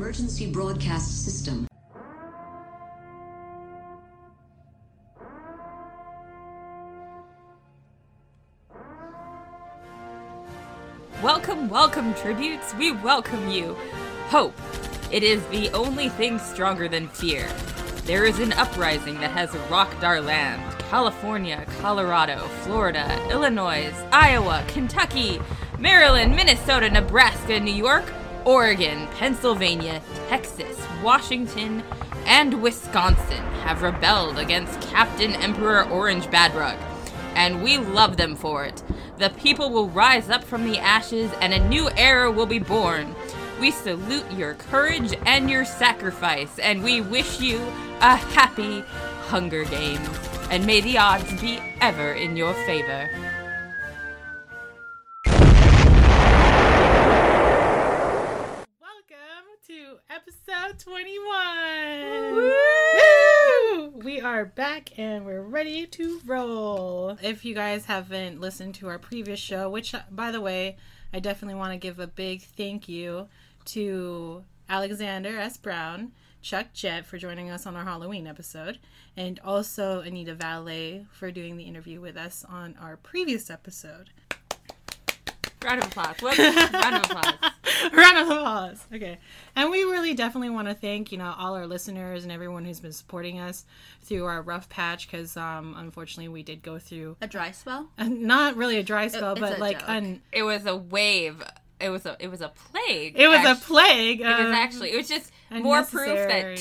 emergency broadcast system. Welcome, welcome, tributes. We welcome you. Hope. It is the only thing stronger than fear. There is an uprising that has rocked our land. California, Colorado, Florida, Illinois, Iowa, Kentucky, Maryland, Minnesota, Nebraska, New York, Oregon, Pennsylvania, Texas, Washington, and Wisconsin have rebelled against Captain Emperor Orange Badrug, and we love them for it. The people will rise up from the ashes, and a new era will be born. We salute your courage and your sacrifice, and we wish you a happy Hunger Games, and may the odds be ever in your favor. To episode 21. Woo! We are back and we're ready to roll. If you guys haven't listened to our previous show, which, by the way, I definitely want to give a big thank you to Alexander S. Brown, Chuck Jett for joining us on our Halloween episode, and also Anita Valet for doing the interview with us on our previous episode. Round of applause. Round of applause. Round of applause. Okay. And we really definitely want to thank, all our listeners and everyone who's been supporting us through our rough patch, because unfortunately we did go through a dry spell. Not really a dry spell, but like it was a wave. It was a plague. It was a plague. It was just more proof that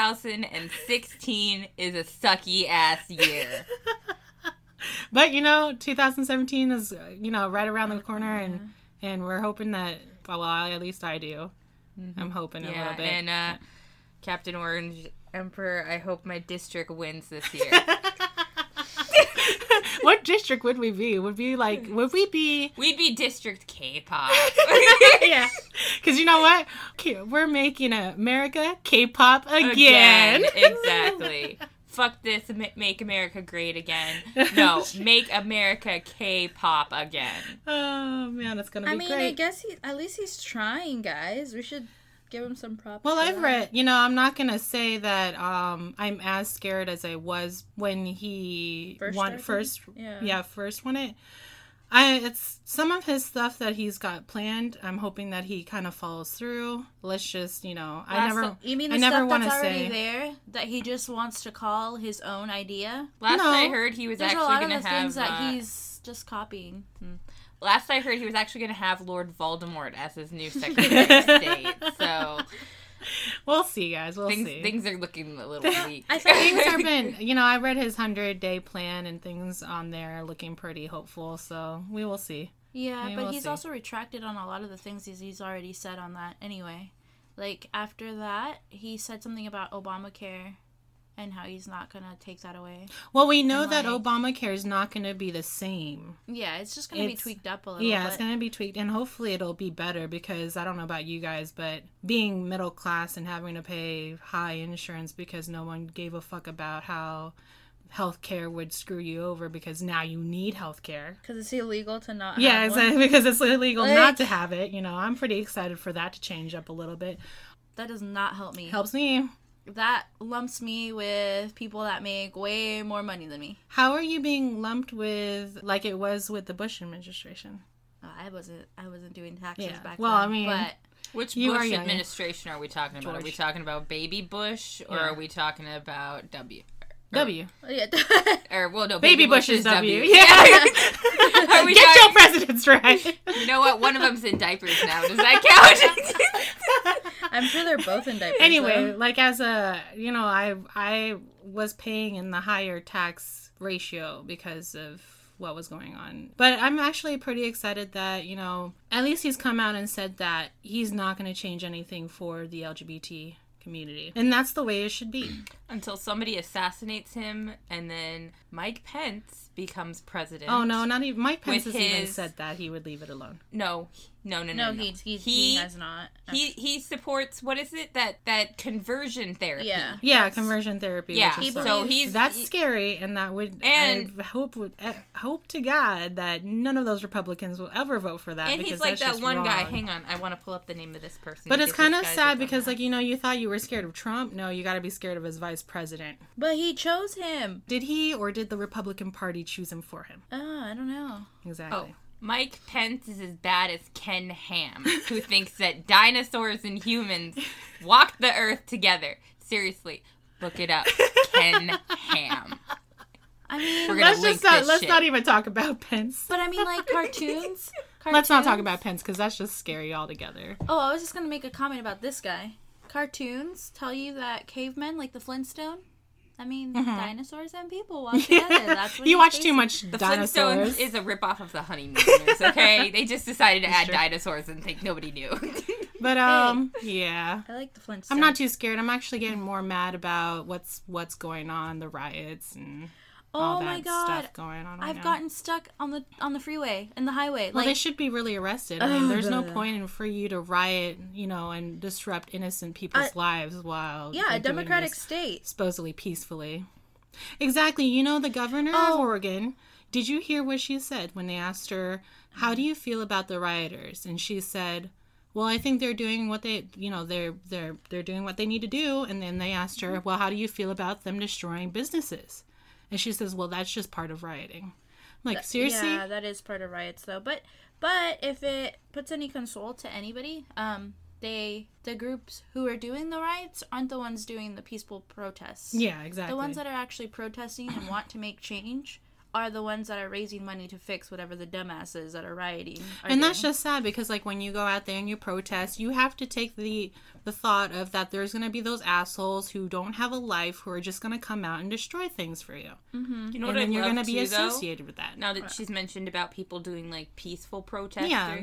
2016 is a sucky ass year. But 2017 is right around the corner, and we're hoping that, well, at least I do. Mm-hmm. I'm hoping a little bit. And Captain Orange Emperor, I hope my district wins this year. What district would we be? We'd be District K-pop. Yeah. Because you know what? We're making America K-pop again. Exactly. Fuck this, make America great again. No, make America K-pop again. Oh, man, it's going to be great. I guess at least he's trying, guys. We should give him some props. Well, I've read, I'm not going to say that I'm as scared as I was when he first won it. It's some of his stuff that he's got planned. I'm hoping that he kind of follows through. Let's just, You mean the stuff that's already there that he just wants to call his own idea? I heard he was actually going to have... There's a lot of things that he's just copying. Last I heard, he was actually going to have Lord Voldemort as his new Secretary of State. So... We'll see, guys. We'll see. Things are looking a little weak. I think things have been, I read his 100-day plan, and things on there are looking pretty hopeful, so we will see. Yeah, but he's also retracted on a lot of the things he's already said on that anyway. Like, after that, he said something about Obamacare and how he's not going to take that away. Well, we know that Obamacare is not going to be the same. Yeah, it's just going to be tweaked up a little bit. Yeah, it's going to be tweaked, and hopefully it'll be better, because I don't know about you guys, but being middle class and having to pay high insurance because no one gave a fuck about how healthcare would screw you over, because now you need healthcare. Because it's illegal to not have one. Exactly, because it's illegal not to have it. I'm pretty excited for that to change up a little bit. That does not help me. Helps me. That lumps me with people that make way more money than me. How are you being lumped with, like it was with the Bush administration? I wasn't doing taxes back then. Well, but which Bush administration are we talking about? George. Are we talking about Baby Bush, or are we talking about W? W. Yeah. No, Baby Bush is W. Yeah. Get your presidents right. You know what? One of them's in diapers now. Does that count? I'm sure they're both in diapers. Anyway, like as a, I was paying in the higher tax ratio because of what was going on. But I'm actually pretty excited that, at least he's come out and said that he's not going to change anything for the LGBT community. And that's the way it should be. Until somebody assassinates him, and then Mike Pence becomes president. Oh no, not even Mike Pence With has even his- said that he would leave it alone. No. No, he has not. He supports, what is it, that conversion therapy. Yeah. Yeah, conversion therapy. Yeah, which is so he's that's scary, and that would And- I hope to God that none of those Republicans will ever vote for that. and because he's like that's that just one guy. wrong. Hang on, I want to pull up the name of this person. But it's because kind this of guy's sad a because, dumbass. like, you thought you were scared of Trump. No, you got to be scared of his vice president. But he chose him. Did he, or did the Republican Party choose him for him? I don't know. Exactly. Oh, Mike Pence is as bad as Ken Ham, who thinks that dinosaurs and humans walked the earth together. Seriously, look it up. Ken Ham. I mean, We're gonna link this let's shit. not even talk about Pence. but I mean, like cartoons. Let's not talk about Pence because that's just scary altogether. Oh, I was just gonna make a comment about this guy. Cartoons tell you that cavemen, like the Flintstone, dinosaurs and people walk together. That's what You he's watch too basing- much The dinosaurs. Flintstones is a ripoff of the Honeymooners, okay? They just decided to add dinosaurs and think nobody knew. But yeah. I like the Flintstones. I'm not too scared. I'm actually getting more mad about what's going on, the riots and all Oh that my god, stuff going on. Right I've now. gotten stuck on the freeway and the highway. Well, Like they should be really arrested. I mean, there's no Ugh. point in for you to riot, and disrupt innocent people's lives while yeah, they're a doing democratic this state. supposedly peacefully. Exactly. The governor of Oregon. Did you hear what she said when they asked her, "How do you feel about the rioters?" And she said, "Well, I think they're doing what they, they're doing what they need to do." And then they asked her, "Well, how do you feel about them destroying businesses?" And she says, "Well, that's just part of rioting." I'm like, seriously? Yeah, that is part of riots though. But if it puts any console to anybody, the groups who are doing the riots aren't the ones doing the peaceful protests. Yeah, exactly. The ones that are actually protesting and want to make change are the ones that are raising money to fix whatever the dumbasses that are rioting are And that's doing. just sad because, like, when you go out there and you protest, you have to take the thought of that there's going to be those assholes who don't have a life who are just going to come out and destroy things for you. You know And what then I'd you're love going to be too, though? associated with that. Now that she's mentioned about people doing like peaceful protesting, Yeah.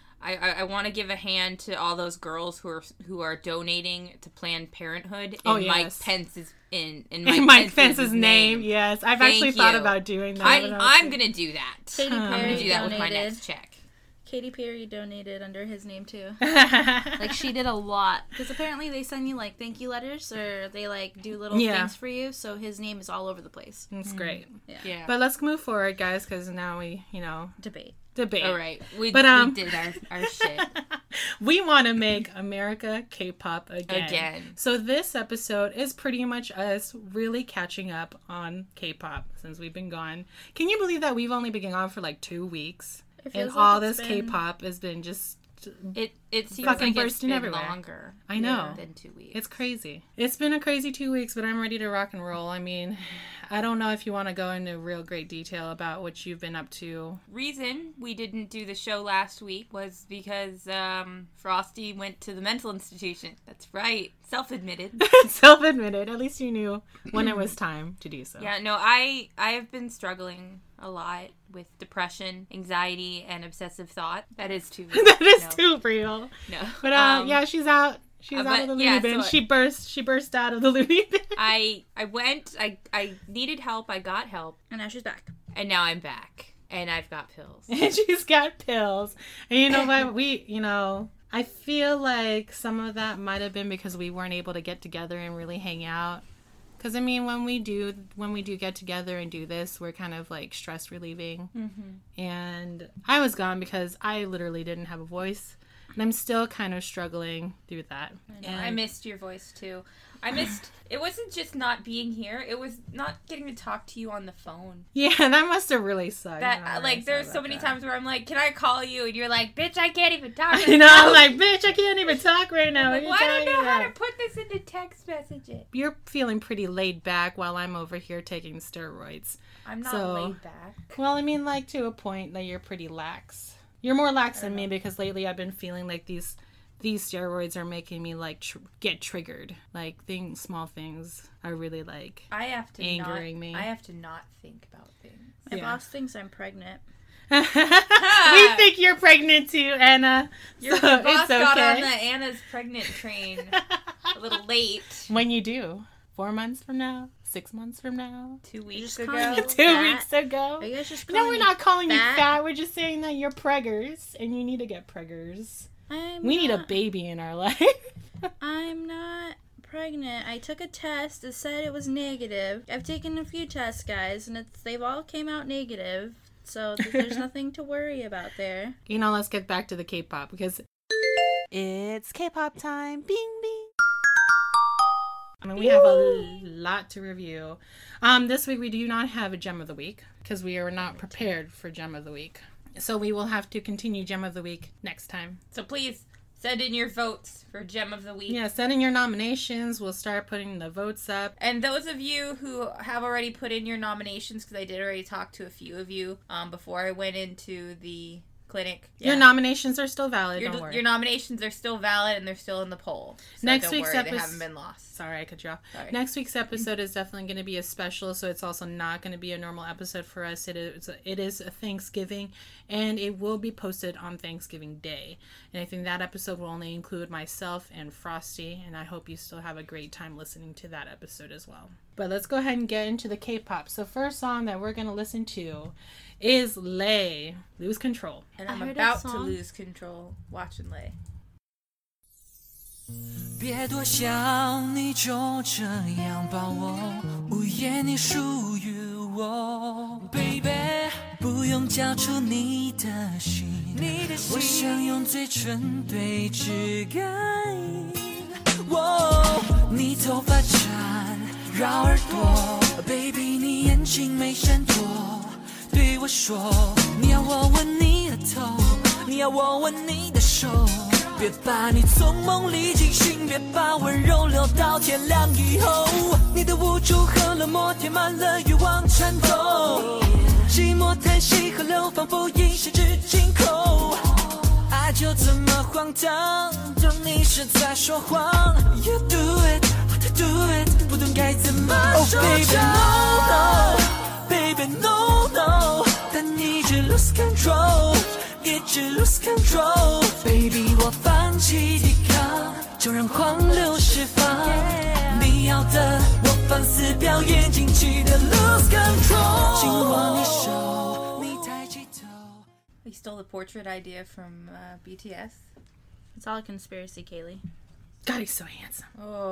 I want to give a hand to all those girls who are donating to Planned Parenthood. Oh, in Mike yes. Pence's in Mike Pence's name. Yes, I've Thank actually thought you. about doing that. but I was I'm like- gonna do that. Katy I'm Perry gonna do that with my donated. next check. Katy Perry donated under his name too. Like she did a lot because apparently they send you like thank you letters or they like do little Yeah. things for you. So his name is all over the place. It's great. Yeah. But let's move forward, guys, because now we, Debate. debate. All right. We But, did our shit. We want to make America K-pop again. Again. So this episode is pretty much us really catching up on K-pop since we've been gone. Can you believe that we've only been gone for like 2 weeks? It And feels all like it's this been- K-pop has been just... It seems Fucking like it's bursting been everywhere. longer. I know. Than 2 weeks. It's crazy. It's been a crazy 2 weeks, but I'm ready to rock and roll. I mean, I don't know if you want to go into real great detail about what you've been up to. Reason we didn't do the show last week was because Frosty went to the mental institution. That's right. Self-admitted. Self-admitted. At least you knew when it was time to do so. Yeah, no, I have been struggling a lot with depression, anxiety, and obsessive thought. That is too real. That is No. too real. No. But yeah, she's out. She's out but, of the loony yeah, bin. so- She burst out of the loony bin. I went, I needed help, I got help, And now she's back. and now I'm back. And I've got pills. And she's got pills. And you know what? I feel like some of that might have been because we weren't able to get together and really hang out. Because, I mean, when we do get together and do this, we're kind of like stress relieving. Mm-hmm. And I was gone because I literally didn't have a voice. And I'm still kind of struggling through that. I missed your voice too. It wasn't just not being here, it was not getting to talk to you on the phone. Yeah, that must have really sucked. That, I'm like, sorry there's so about many that. times where I'm like, can I call you? And you're like, bitch, I can't even talk right You know, now. I'm like, bitch, I can't even talk right now. Like, What well, are I you don't know talking how to about? put this into text messages. You're feeling pretty laid back while I'm over here taking steroids. I'm not So- laid back. Well, I mean, like, to a point that you're pretty lax. You're more lax than me because lately I've been feeling like these steroids are making me, like, get triggered. Like, small things are really, like... I have to angering me. I have to not think about things. My Yeah. boss thinks I'm pregnant. We think you're pregnant too, Anna. Your So boss it's got on okay. the Anna's pregnant train a little late. When you do. 4 months from now? 6 months from now? 2 weeks just calling ago. me 2 fat? weeks ago? Are you guys just No, calling we're me not calling you fat? fat. We're just saying that you're preggers and you need to get preggers. We need a baby in our life. I'm not pregnant. I took a test. It said it was negative. I've taken a few tests, guys, and they've all came out negative. So there's nothing to worry about there. You know, let's get back to the K-pop because it's K-pop time. Bing, bing. I mean, we have a lot to review. This week we do not have a Gem of the Week because we are not prepared for Gem of the Week. So we will have to continue Gem of the Week next time. So please send in your votes for Gem of the Week. Yeah, send in your nominations. We'll start putting the votes up. And those of you who have already put in your nominations, because I did already talk to a few of you before I went into the clinic. Your nominations are still valid, don't worry. Your nominations are still valid and they're still in the poll. So Next don't week's worry, they episode- haven't been lost. Sorry, I cut you off. Sorry. Next week's episode is definitely going to be a special, so it's also not going to be a normal episode for us. It is a Thanksgiving, and it will be posted on Thanksgiving Day. And I think that episode will only include myself and Frosty, and I hope you still have a great time listening to that episode as well. But let's go ahead and get into the K-pop. So first song that we're going to listen to is Lay, Lose Control. And I I'm heard about that to song. lose control watching Lay. 别多想，你就这样抱我，午夜你属于我 ，baby， 不用交出你的心，我想用嘴唇对指感应。你头发缠绕耳朵 ，baby， 你眼睛没闪躲，对我说，你要我吻你的头，你要我吻你的手。 别把你从梦里惊醒，别把温柔留到天亮以后。你的无助和冷漠填满了欲望颤抖，寂寞叹息河流仿佛一线至尽头。爱就这么荒唐，当你是在说谎。You do it, I do it， 不懂该怎么收场。Baby no no， 但你一直 lose control。 一直 lose control， baby， 我放弃抵抗，就让狂流释放。你要的，我放肆表演，尽情的 lose control。紧握你手，你抬起头。 We stole the portrait idea from BTS. It's all a conspiracy, Kaylee. God, he's so handsome.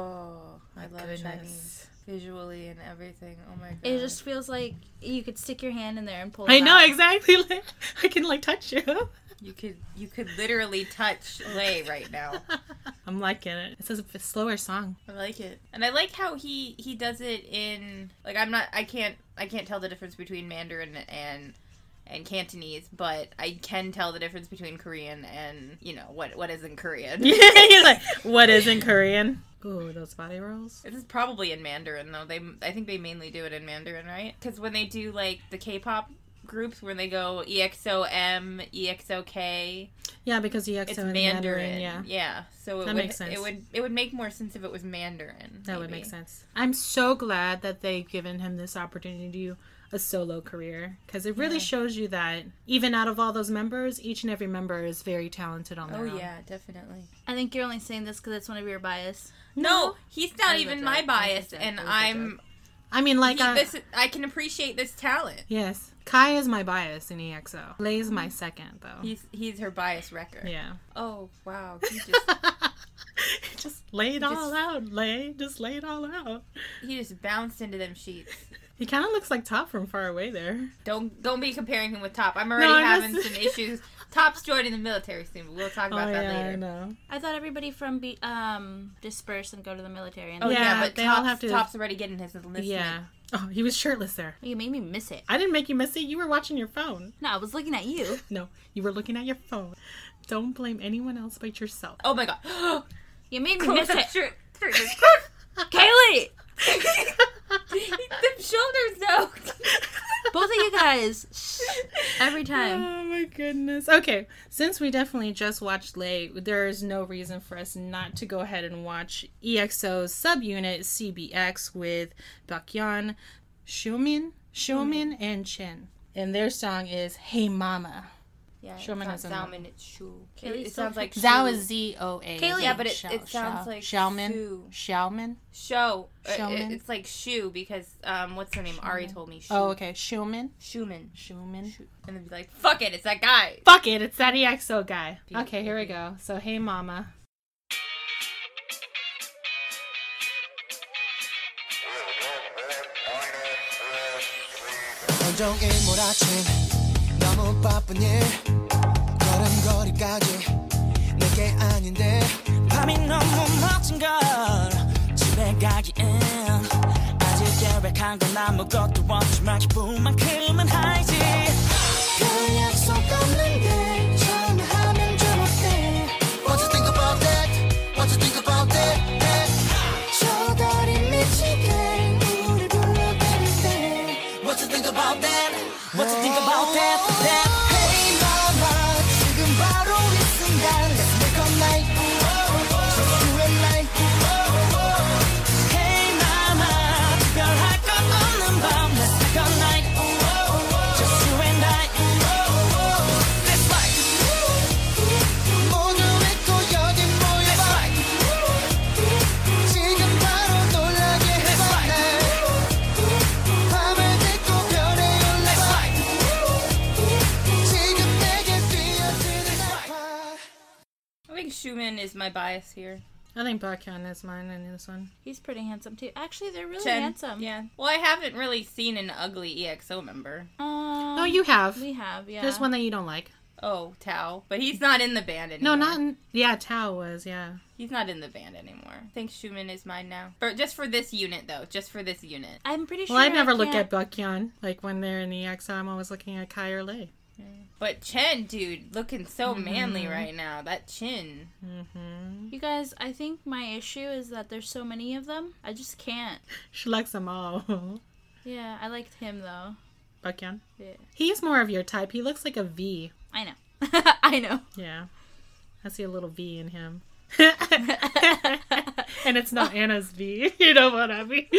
Oh, I love goodness. Chinese visually and everything. Oh my god. It just feels like you could stick your hand in there and pull it I know, out. exactly. Like, I can, like, touch you. You could literally touch Lay right now. I'm liking it. It's a slower song. I like it. And I like how he does it in like I can't tell the difference between Mandarin and Cantonese, but I can tell the difference between Korean and, you know, what isn't Korean. You're like, what is in Korean? Ooh, those body rolls. This is probably in Mandarin though. I think they mainly do it in Mandarin, right? Because when they do like the K-pop groups where they go EXO-M, EXO-K, Yeah, because EXO it's is Mandarin. yeah. Yeah. So That makes sense. It would make more sense if it was Mandarin. That would maybe. make sense. I'm so glad that they've given him this opportunity to do a solo career because it really shows you that even out of all those members, each and every member is very talented on their own. Oh yeah, definitely. I think you're only saying this because it's one of your bias. No, he's not I even looked my up. bias, I and looked up. I'm. I mean, like, I can appreciate this talent. yes, Kai is my bias in EXO. Lay's my second, though. He's her bias wrecker. Yeah. Oh wow, he just Just lay it all out, Lay. Just lay it all out. he just bounced into them sheets. He kind of looks like Top from far away there. Don't be comparing him with Top. I'm already I'm having just- some issues. Top's joining the military soon, but we'll talk about that I later. know. I thought everybody from disperse and go to the military. And Oh Yeah, yeah, but they all Top's, have to- Top's already getting his enlistment. Yeah. Oh, he was shirtless there. you made me miss it. I didn't make you miss it. You were watching your phone. No, I was looking at you. No, you were looking at your phone. Don't blame anyone else but yourself. Oh my god. You made me Close miss up it. shirt. Kaylee! Them shoulders though. Both of you guys. Every time. Oh my goodness. Okay, since we definitely just watched Lay, there is no reason for us not to go ahead and watch EXO's subunit CBX with Baekhyun, Xiumin, and Chen. And their song is Hey Mama. Yeah, Shuman it's is not in Zhaomin, it's Shu. Kaylee It sounds like Zhao Shu. is Z-O-A. Kaylee. Yeah, but it sounds like Xiaomin. Shu. Xiaomin. Show. Xiaomin? It's like Shu because what's her name? Ari told me Shu. Oh, okay. Shuman. Schumann. Shuman. And then be like, fuck it, it's that guy. Fuck it, it's that EXO guy. P- Okay, here we go. So, Hey Mama. 온종일 몰아친 너무 바쁜 일 걸음걸이까지 내게 아닌데 밤이 너무 멋진 걸 집에 가기엔 아직 계획한 건 아무것도 없지만 기분만큼은 하이지 별 약속 없는데 전화하면 좀 어때 What you think about that? What you think about that? 저 달이 미치게 우릴 불러대는데 What you think about that? What you think about that? Hey mama 지금 바로 이 순간 Let's make a night Just you and I Hey mama 특별할 것 없는 밤 Let's make a night Just you and I That's right 모두 믿고 여기 모여봐 지금 바로 놀라게 해봐 날 밤을 딛고 별에 올라봐 지금 내게 뛰어드는 아파 I think Schumann is my bias here. I think Baekhyun is mine in this one. He's pretty handsome too. Actually, they're really Chen. handsome. Yeah. Well, I haven't really seen an ugly EXO member. No, you have. We have, yeah. There's one that you don't like. Oh, Tao. But he's not in the band anymore. No, not in... Yeah, Tao was, yeah. He's not in the band anymore. I think Schumann is mine now. But just for this unit, though. Just for this unit. I'm pretty sure. Well, I never I look can't- at Baekhyun. Like, when they're in the EXO, I'm always looking at Kai or Lei. But Chen, dude, looking so manly right now. That chin. You guys, I think my issue is that there's so many of them. I just can't. She likes them all. Yeah, I liked him though. Baekhyun. Yeah. He's more of your type. He looks like a V. I know. I know. Yeah. I see a little V in him. And it's not Anna's V. You know what I mean?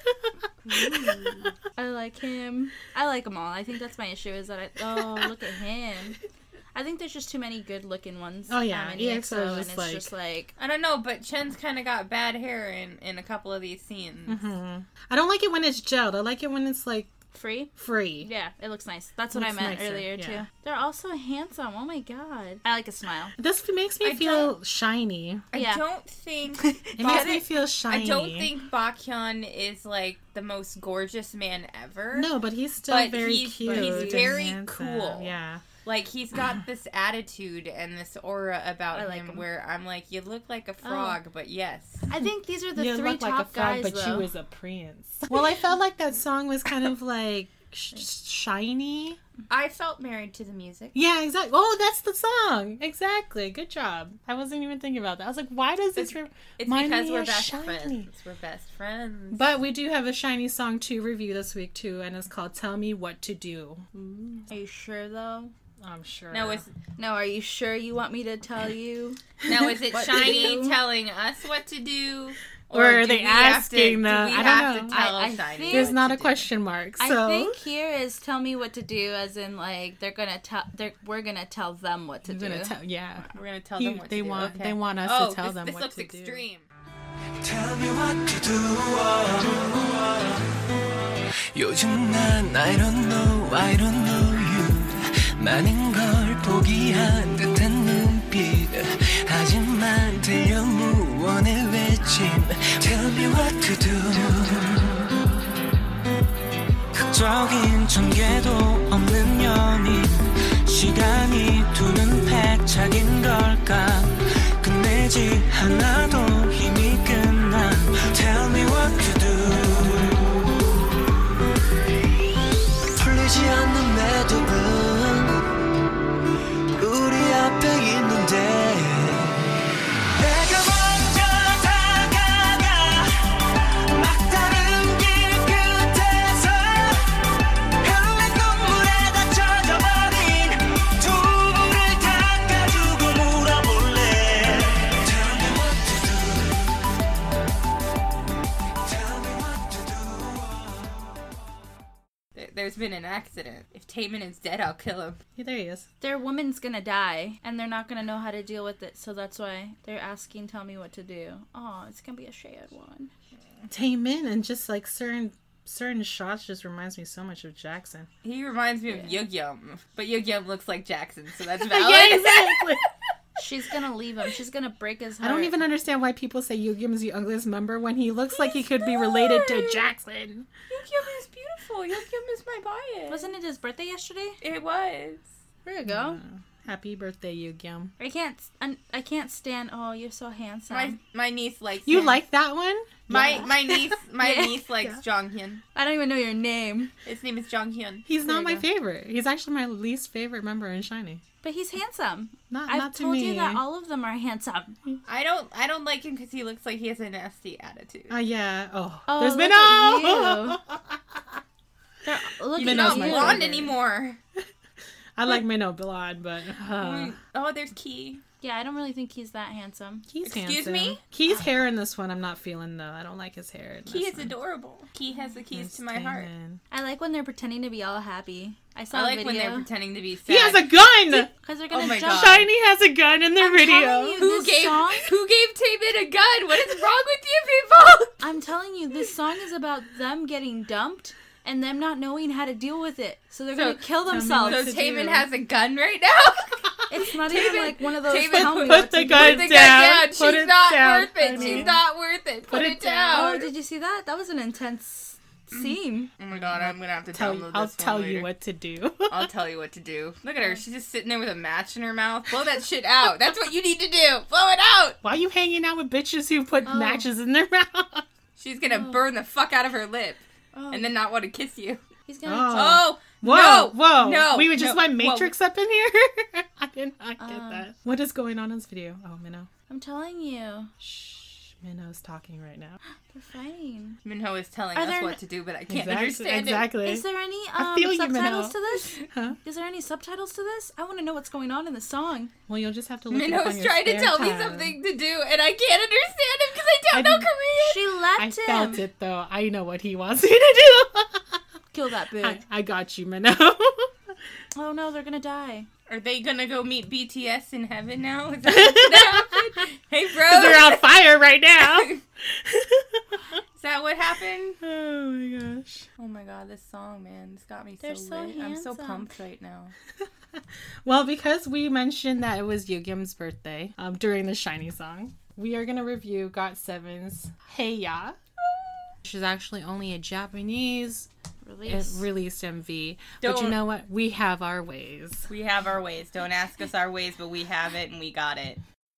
I like him. I like them all. I think that's my issue is that oh, look at him. I think there's just too many good-looking ones. Oh, yeah. In EXO EXO, is and just it's like- just like I don't know, but Chen's kind of got bad hair in a couple of these scenes. I don't like it when it's gelled. I like it when it's, like, free. free. Yeah, it looks nice. That's what I Looks meant nicer, earlier yeah. too. They're also handsome. Oh my god. I like a smile. This makes me I feel shiny. I Yeah. don't think... It makes me feel shiny. I don't think Baekhyun is, like, the most gorgeous man ever. No, but he's still But very he's- cute. but he's and very handsome. cool. Yeah. Like, he's got this attitude and this aura about I like him him. where I'm like, you look like a frog, but yes. I think these are the You three look top like a frog, guys but though. you was a prince. Well, I felt like that song was kind of like shiny. I felt married to the music. Yeah, exactly. Oh, that's the song. Exactly. Good job. I wasn't even thinking about that. I was like, why does this It's remind because me we're of best Shiny? friends. We're best friends. But we do have a Shiny song to review this week too, and it's called "Tell Me What to Do." Are you sure though? I'm sure. No, is No, are you sure you want me to tell you? it What to Shiny do? telling us what to do? Or are do they we have to- asking do the- we I don't have know. to tell I Shiny think- There's what not to a do? question mark. So I think here is tell me what to do, as in like we're gonna tell them what to I'm do. gonna tell. Yeah. We're gonna tell He- them what they to do. want- Okay. they want us to tell them this what looks to do. extreme. Tell me what to do. 요즘 난 I don't know you. 많은 걸 포기한 듯한 눈빛. 하지만 들려 무언의 외침. Tell me what to do. 극적인 전개도 없는 연인. 시간이 두는 패착인 걸까. 끝내지 않아도 힘이 끝나. Tell me what to do. 풀리지 않는 매듭은 우리 앞에 있는데 내가 먼저 다가가 막다른 길 끝에서 흘린 눈물에 다 젖어버린 두 there's been an accident. If Taemin is dead, I'll kill him. Yeah, there he is. Their woman's gonna die, and they're not gonna know how to deal with it, so that's why they're asking, tell me what to do. Oh, it's gonna be a shared one. Taemin and just like certain shots just reminds me so much of Jackson. He reminds me of Yugyeom, but Yugyeom looks like Jackson, so that's valid. Yeah, exactly. She's gonna leave him. She's gonna break his heart. I don't even understand why people say Yugyeom is the ugliest member when he looks like he could be related to Jackson. Yugyeom is beautiful. Yugyeom is my bias. Wasn't it his birthday yesterday? It was. There you go. Happy birthday, Yugyeom. I can't stand. Oh, you're so handsome. My niece likes You him. like that one? My niece likes Jonghyun. I don't even know your name, His name is Jonghyun. He's There not you my go. favorite. He's actually my least favorite member in SHINee. but he's handsome. Not I've to told me. you that all of them are handsome. I don't like him because he looks like he has a nasty attitude. Yeah. Oh, Oh, there's look Minho. Look He's at not my blonde favorite. anymore. I like Minho blonde, but Oh, there's Key. Yeah, I don't really think he's that handsome. Key's Excuse handsome. me? Key's hair in this one I'm not feeling though. I don't like his hair. in Key this is one. adorable. Key has the keys Yes, to my heart. Taemin. I like when they're pretending to be all happy. I saw I a like video. when they're pretending to be sad. He has a gun. Because they're gonna Oh my jump. God. SHINee has a gun in their I'm video. telling you. Who This gave song? Taemin a gun? What is wrong with you people? I'm telling you, this song is about them getting dumped and them not knowing how to deal with it. So they're gonna kill tell me themselves. what So to Taemin do. has a gun right now? It's not even Taemin- like one of those Taemin, tell me put what the to do. gun Put the gun down. down. Put She's it not down, worth it. honey. She's not worth it. Put it down. Oh, did you see that? That was an intense scene. Oh my god, I'm gonna have to Tell download you, this I'll one tell later. you what to do. I'll tell you what to do. Look at her. She's just sitting there with a match in her mouth. Blow that shit out. That's what you need to do. Blow it out. Why are you hanging out with bitches who put Oh. matches in their mouth? She's gonna burn the fuck out of her lip Oh, and then not want to kiss you. he's gonna. Oh. Oh, Whoa, no, whoa. no. We just no, went whoa. Matrix up in here? I did not get that. What is going on in this video? Oh, Minho. I'm telling you, Shh. Minho's talking right now. they're fighting. Minho is telling Are us there- what to do, but I can't Exactly. understand Exactly. Is there any I feel you, subtitles Minho. to this? Huh? Is there any subtitles to this? I want to know what's going on in the song. Well, you'll just have to it. look it up on Minho's your trying to spare tell me time. something to do, and I can't understand him because I don't know didn't- Korean. She I left him. felt it, though. I know what he wants me to do. Kill that bitch. I got you, Minho. Oh no, they're gonna die. Are they gonna go meet BTS in heaven now? Is that what's gonna happen? Hey, bro. They're on fire right now. Is that what happened? Oh my gosh. Oh my god, this song, man. This got me They're so so lit. I'm so handsome. pumped right now. Well, because we mentioned that it was Yugyeom's birthday during the SHINee song, we are going to review GOT7's Hey Ya. Which is actually only a Japanese Release. released MV. But you Don't- know what? We have our ways. We have our ways. Don't ask us our ways, but we have it and we got it.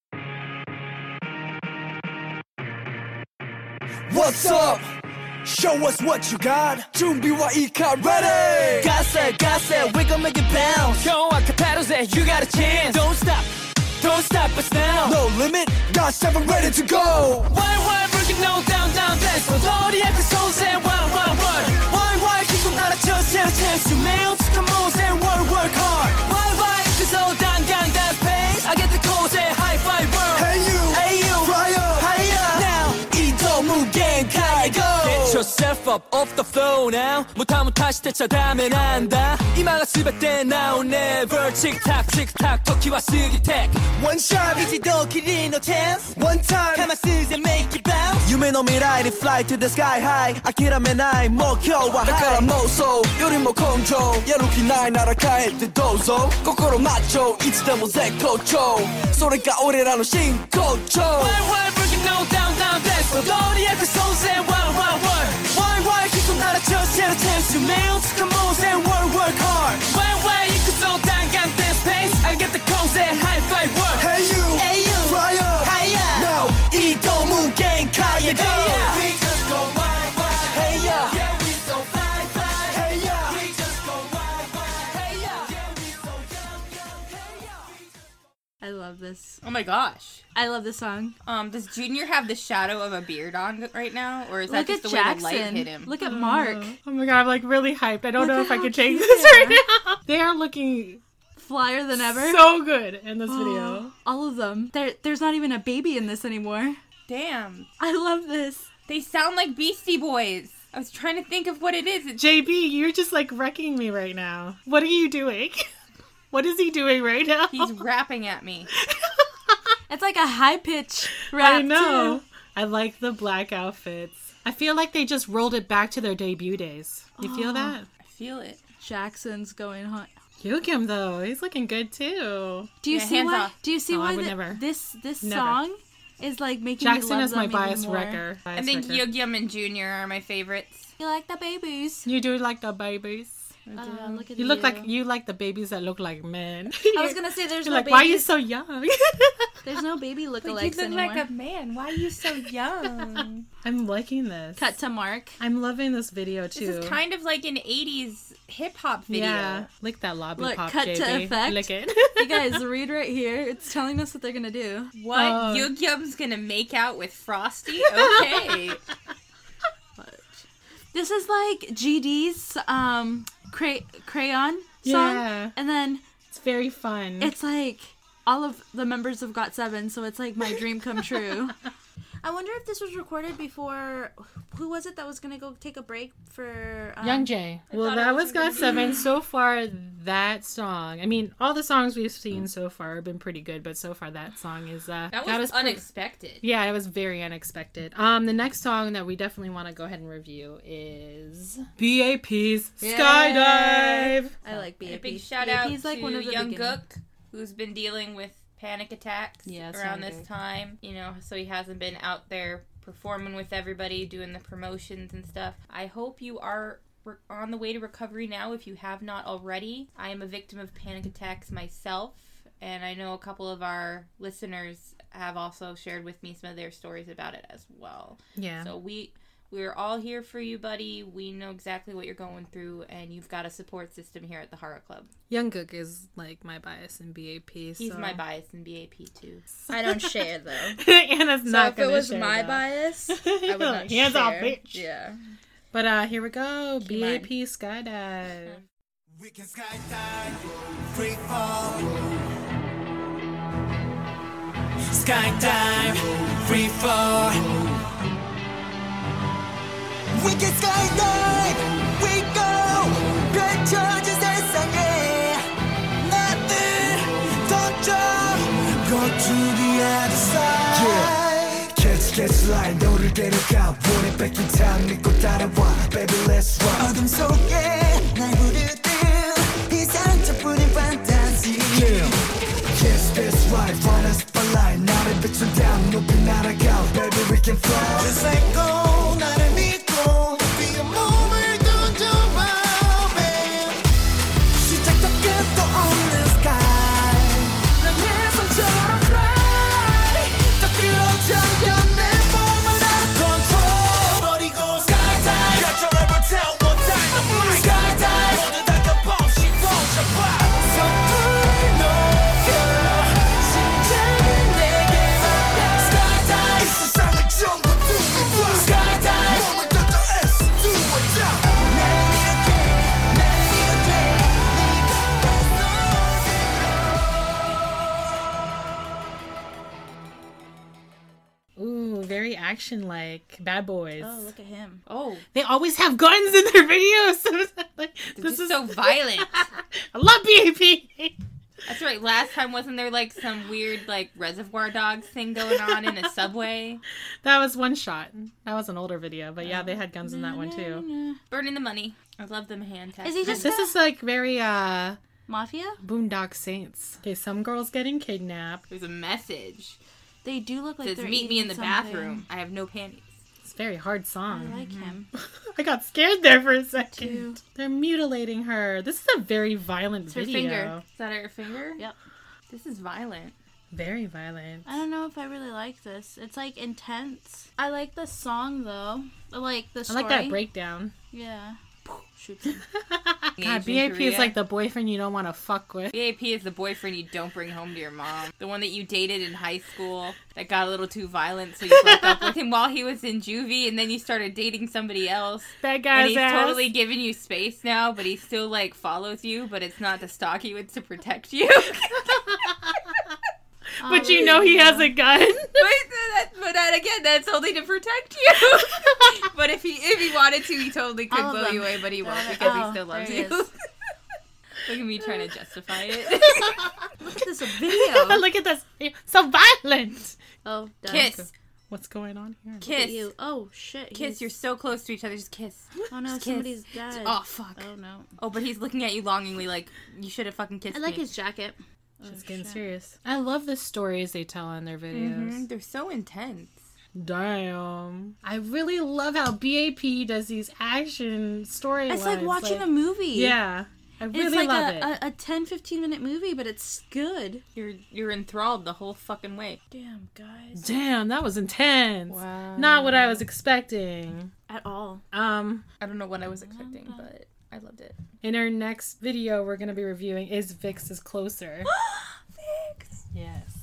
What's up? Show us what you got. 준비와 이카 ready. Got it, we gon' make it bounce. 형아 카타로세, you got a chance. Don't stop us now. No limit, got 7 ready to go. Why, breaking no down, dance. For all the episodes and why, keep on out of chance to melt. Come on, say work hard. Why, it's all down, dance pace. I get the calls and high five world. Hey you, fly up, higher. Now, 이동무 gang, go. Get yourself up off the floor now. 못하면 다시 되찾아면 안다. 이마가 스베 때 나온 never. 틱탁, 터키와 스기택. One shot, 이제 더 길이 no chance. One time, 가만 쓰지 make it bounce. You may know me right, fly to the sky high. 아키라면 I 먹혀와 나가라 모소. 요리 뭐 공조. 야루키 나이 날아갈 때 도zo. 거꾸로 맞춰, 이제 더 모색코초. 소리가 오래라는 신고초. Why, breaking no down, dance. For all the episodes and why, keep on out of chance to melt. Come on, say work hard. Why, you could so down, dance pace. I get the calls and high five work. Hey you, fly up, higher. Now, 이동무 gang, go. We just go wild, hey yeah. Yeah, we so fly, hey yeah. We just go wild, hey yeah. Yeah, we so young, hey yeah. I love this. Oh my gosh. I love this song. Does Junior have the shadow of a beard on right now? Or is that Look just at the way the light Jackson. hit him? Look at Mark. Oh my god, I'm like really hyped. I don't Look know at if I how can take cute this they right now. They are looking Flyer than ever. so good in this video. All of them. There's not even a baby in this anymore. Damn. I love this. They sound like Beastie Boys. I was trying to think of what it is. It's JB, you're just like wrecking me right now. What are you doing? What is he doing right now? he's rapping at me. It's like a high pitch rap. I know. Too. I like the black outfits. I feel like they just rolled it back to their debut days. You feel that? I feel it. Jackson's going hot. Yukim though, he's looking good too. Do you Yeah, see hands why? off. Do you see No, I why would never. this Never. song is like making Jackson me love is my them even bias more? wrecker. I think Yogyum and Junior are my favorites. You like the babies? You do like the babies. Look at You look like you like the babies that look like men. I was gonna say there's You're no like, why are you babies. so young? There's no baby But you lookalikes look anymore. like a man. Why are you so young? I'm liking this. Cut to Mark. I'm loving this video too. This is kind of like an 80s hip-hop video. Yeah, lick that lobby Look, pop, cut to JB. effect. Lick it. You guys, read right here. It's telling us what they're gonna do. What? Oh. Yogyum's gonna make out with Frosty? Okay. This is like GD's crayon song, Yeah. and then It's very fun. it's like all of the members of GOT7, so it's like my dream come true. I wonder if this was recorded before. Who was it that was gonna go take a break for Young Jay. Well, thought that it was was gonna GOT7. So far, that song. I mean, all the songs we've seen so far have been pretty good, but so far that song is That got was us pretty- unexpected. Yeah, it was very unexpected. The next song that we definitely want to go ahead and review is BAP's Skydive. I like A BAP. big shout BAP out is like to one of the Young beginning. Gook, who's been dealing with panic attacks Yeah, it's around not this good. time. You know, so he hasn't been out there performing with everybody, doing the promotions and stuff. I hope you are on the way to recovery now if you have not already. I am a victim of panic attacks myself, and I know a couple of our listeners have also shared with me some of their stories about it as well. Yeah. So we're all here for you, buddy. We know exactly what you're going through, and you've got a support system here at the Horror Club. Young Gook is like my bias in BAP. He's so. my bias in BAP too. I don't share though. Anna's So not if it gonna was share my that. bias, I would not Hands share. off, bitch. Yeah. But here we go. Keep mine. BAP Skydive. We can skydive, free fall. Skydive, free fall. We can skydive, we go. 펼쳐진 세상에 나들 던져. Go to the other side. Yeah. Catch line 너를 데려가. 원해 뺏긴 time 믿고 따라와. Baby let's run. 어둠 속에 날 부르듯 이상적뿐인 fantasy. Yeah. Yes that's right. Find a spotlight. 나를 비춘다. 높이 날아가. Baby we can fly. Just let go. 나를 믿고. 네가 몸을 던져봐. Babe. 시작도 끝도 없는 sky. 난 예상처럼 fly. 더 끌어당겨 내 몸을 out of control. 버리고 skydive. 결정을 불태워 dynamite. Skydive. 모두 다 덮어 시동잡아. 선불 높여. 심장은 내게 맡겨. Skydive. 이 세상을 전부 두고 봐. Skydive. 몸을 던져 S do or die. 날 이렇게 Ooh, very action-like. Bad Boys. Oh, look at him. Oh, They always have guns in their videos. Like, this is so violent. I love BAP. That's right. Last time wasn't there like some weird like Reservoir Dogs thing going on in a subway? That was one shot. That was an older video, but yeah, they had guns in that one too. Burning the money. I love them hand tattoos. Is he just This is like very Mafia? Boondock Saints. Okay, some girls getting kidnapped. There's a message. They do look like It says they're meet me in the eating bathroom. I have no panties. It's a very hard I song. like him. I got scared there for a second. Too. They're mutilating her. This is a very violent It's her video. finger. Is that her finger? Yep. This is violent. Very violent. I don't know if I really like this. It's like intense. I like the song though. I like the I story. like that breakdown. Yeah. Shoots him. God, Asian BAP Korea. is like the boyfriend you don't want to fuck with. BAP is the boyfriend you don't bring home to your mom. The one that you dated in high school that got a little too violent, so you broke up with him while he was in juvie, and then you started dating somebody else. That And guy's he's ass. totally giving you space now, but he still, like, follows you, but it's not to stalk you, it's to protect you. But you know he has a gun. But then again, that's only to protect you. But if he wanted to, he totally could All of blow you them. away, but he won't because he still there loves he you. is. Look at me trying to justify it. Look at this video. Look at this. So violent. Oh, done. Kiss. What's going on here? Look at Kiss. you. Oh shit. Kiss. You're so close to each other. Just kiss. Oh no, Just somebody's kiss. dead. Oh, fuck. Oh no. Oh, but he's looking at you longingly like, you should have fucking kissed I like me. his jacket. It's getting serious. I love the stories they tell in their videos. Mhm. They're so intense. Damn. I really love how BAP does these action storylines. It's like watching a movie. Yeah. I really It's like love it. a 10-15 minute movie, but it's good. You're enthralled the whole fucking way. Damn, guys. Damn, that was intense. Wow. Not what I was expecting. At all. I don't know what I was expecting, but I loved it. In our next video, we're going to be reviewing Is Vix is Closer. Thanks. Yes.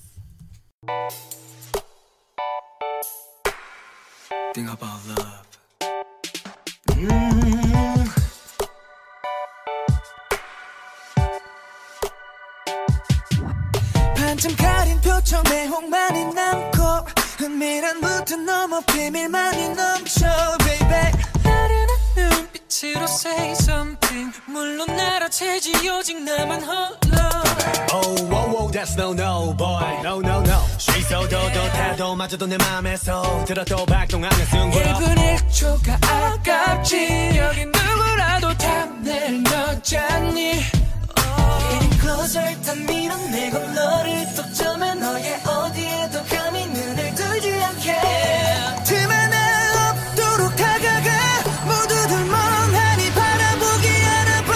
Think about love. 반쯤 가린 표정 매혹만이 남고 은밀한 무드 넘어 비밀만이 넘쳐 baby 나른한 눈빛으로 say something 물론 알아채지 오직 나만 홀로 Oh, whoa, whoa, that's no, no, boy. No, no, no. 쉬서도 태도 마저도 내 맘에서 들어도 발동하는 승부로 1분 1초가 아깝지 여기 누구라도 탐낼 여자니 Getting closer 다 밀어내고 너를 독점해 너의 어디에도 감히 눈을 들지 않게 틈 하나 없도록 다가가 모두들 멍하니 바라보기 하나봐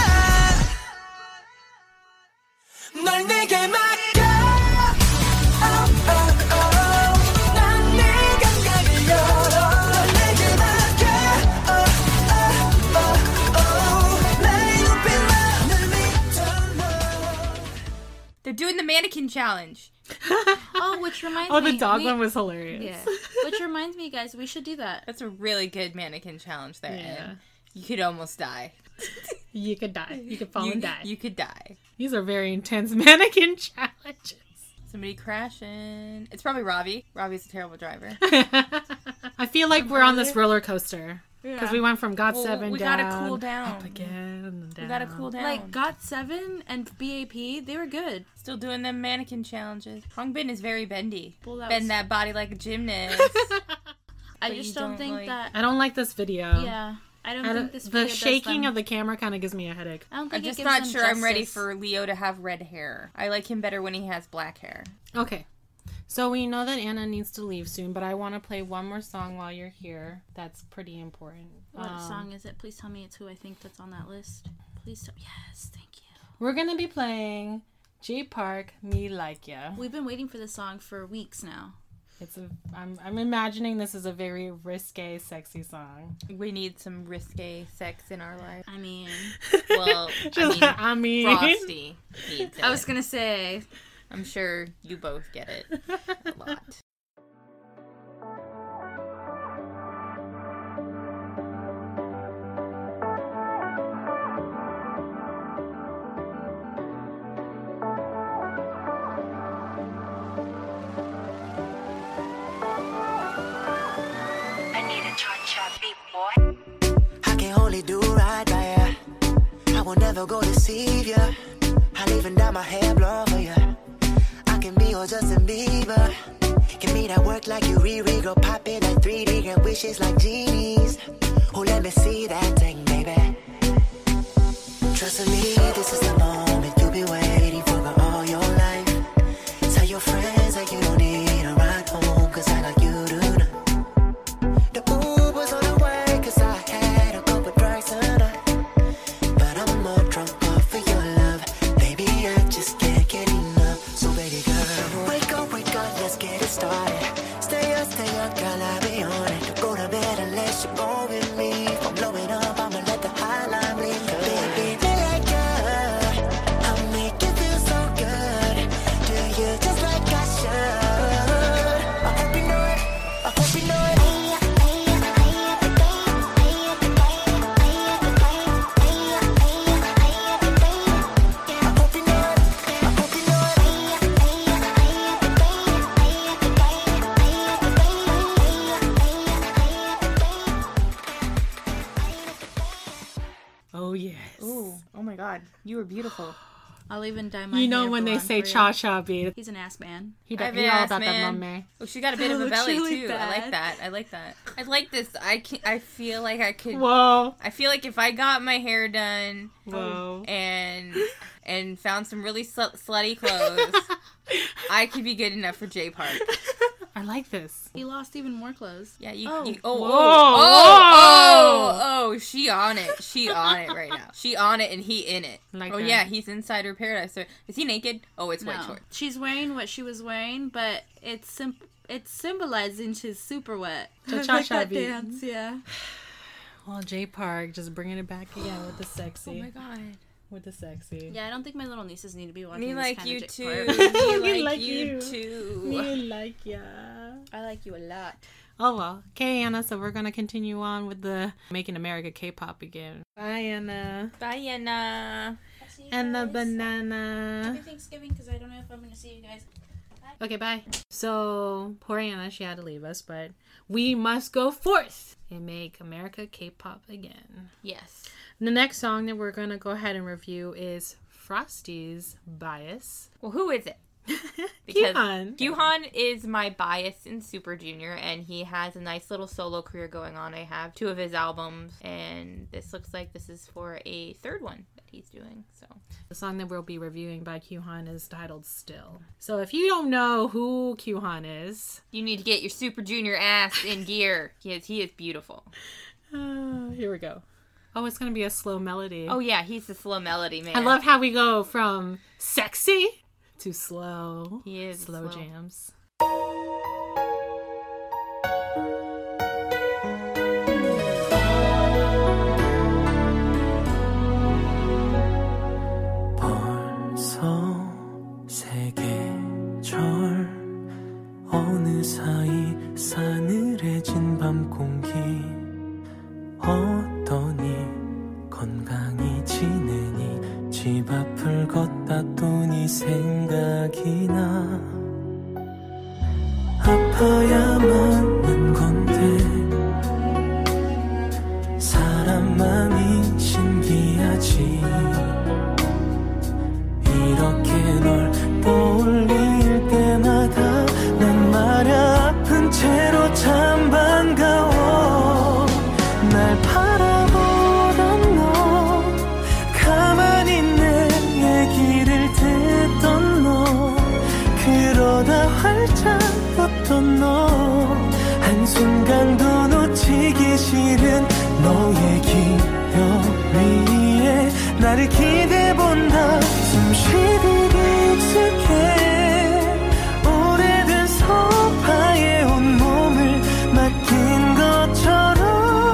널 내게 맡겨 oh, oh, oh. 난 네 감각을 열어 널 내게 맡겨 oh, oh, oh, oh. 나의 눈빛만을 믿어 They're doing the mannequin challenge. Oh, which reminds Oh, me. the dog one was hilarious. Yeah. Which reminds me, guys, we should do that. That's a really good mannequin challenge there. Yeah. And you could almost die. You could die. You could fall and die. You could die. These are very intense mannequin challenges. Somebody crashing. It's probably Robbie. Robbie's a terrible driver. I feel like we're on this roller coaster. Because we went from GOT7 we down. gotta cool down. Up again. And down. We gotta cool down. Like GOT7 and BAP, they were good. Still doing them mannequin challenges. Hongbin is very bendy. Well, that Bend was- that body like a gymnast. I But just you don't don't think like- that. I don't like this video. Yeah. I don't I think don't- this video the shaking does of the camera kind of gives me a headache. I don't I'm think just it gives not them sure I'm ready justice. for Leo to have red hair. I like him better when he has black hair. Okay. So we know that Anna needs to leave soon, but I want to play one more song while you're here. That's pretty important. What song is it? Please tell me it's who I think that's on that list. Please tell. Yes, thank you. We're going to be playing J Park, Me Like Ya. We've been waiting for this song for weeks now. I'm imagining this is a very risque, sexy song. We need some risque sex in our life. I mean, Well, I mean, Frosty needs it. I was gonna say. I'm sure you both get it a lot. I can only do right by ya. I will never go deceive ya. I'll even dye my hair blonde for ya. I can be your Justin Bieber. Give me that work like you Riri. Go pop it like 3D. Get wishes like genies. Oh, let me see that thing, baby. Trust me, this is the moment you've been waiting for all your life. Tell your friends that you don't need a ride home, cause I got you tonight. The Uber's on the way, cause I had a couple drinks tonight. But I'm more drunk off of your love. Baby, I just can't get enough. So baby girl, wake up, let's get it started. Stay up, girl, I'll be on it. Go to bed unless you go with me. If I'm blowing up, I'ma let the high line linger. Baby, me like ya, I'll make you feel Oh, yes. Ooh, oh my god, you were beautiful. I'll even dye my You know hair when they blonde say for you. cha-cha beat. He's an ass man. He I've he been all asked, about that man. mummy. Oh, she got a bit of a Oh, belly chili too. I like bad. that. I like that. I like this. I feel like I could. Whoa. I feel like if I got my hair done Whoa. and found some really slutty clothes, I could be good enough for Jay Park. I like this. He lost even more clothes. Yeah, you. Oh. Oh, she on it. She on it right now. She on it and he in it. Like oh that. yeah, he's inside her paradise. So, is he naked? Oh, it's white No. shorts. She's wearing what she was wearing, but it's symbolizing she's super wet. The I cha-cha like that beat. dance, yeah. Well, Jay Park just bringing it back again with the sexy. Oh my god. With the sexy. Yeah, I don't think my little nieces need to be watching Me this like kind you of too. Park. Me like you you. too. Me like ya. I like you a lot. Oh well. Okay, Anna, so we're gonna continue on with the Making America K-pop again. Bye, Anna. Bye, Anna. And the banana. Happy Thanksgiving, because I don't know if I'm going to see you guys. Okay, bye. So, poor Anna, she had to leave us, but we must go forth and make America K-pop again. Yes. The next song that we're gonna go ahead and review is Frosty's Bias. Well, who is it? Kyuhan. Kyuhan is my bias in Super Junior, and he has a nice little solo career going on. I have 2 of his albums, and this looks like this is for a 3rd one that he's doing. So The song that we'll be reviewing by Kyuhan is titled Still. So if you don't know who Kyuhan is, you need to get your Super Junior ass in gear. He is beautiful. here we go. Oh, it's gonna be a slow melody. Oh yeah, he's the slow melody man. I love how we go from sexy to slow. He is slow slow. jams. 벌써 세계절 어느 사이 싸늘해진 밤 공기 어떠니 건강히 지내니 집 앞을 걷다 또 네 생각이 나 아파야만 하는 건데 사람 마음이 신기하지 이렇게 널 떠올릴 때마다 난 말야 아픈 채로 참 반가워 날 바라보던 너 가만히 내 얘기를 듣던 너 그러다 활짝 웃던 너 한순간도 놓치기 싫은 너의 기억 위에 나를 기대본다 숨쉬기 익숙해 오래된 소파에 온몸을 맡긴 것처럼